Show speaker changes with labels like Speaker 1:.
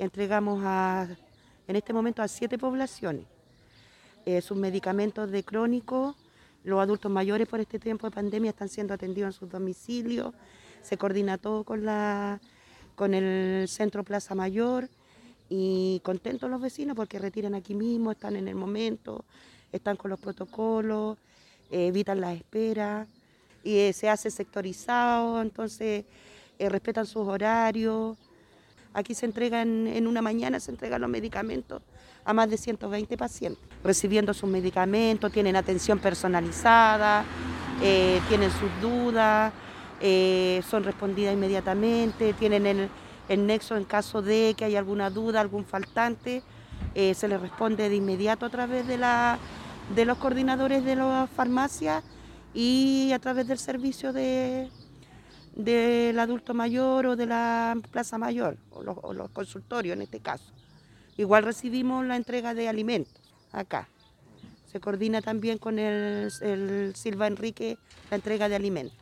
Speaker 1: Entregamos en este momento a 7 poblaciones sus medicamentos de crónico. Los adultos mayores por este tiempo de pandemia están siendo atendidos en sus domicilios. Se coordina todo con el Centro Plaza Mayor y contentos los vecinos porque retiran aquí mismo, están en el momento, están con los protocolos, evitan la espera y se hace sectorizado, entonces respetan sus horarios. Aquí se entregan, en una mañana se entregan los medicamentos a más de 120 pacientes, recibiendo sus medicamentos, tienen atención personalizada, tienen sus dudas, son respondidas inmediatamente, tienen el nexo en caso de que haya alguna duda, algún faltante, se les responde de inmediato a través de los coordinadores de las farmacias y a través del servicio del adulto mayor o de la plaza mayor o los consultorios en este caso. Igual recibimos la entrega de alimentos acá. Se coordina también con el Silva Enrique la entrega de alimentos.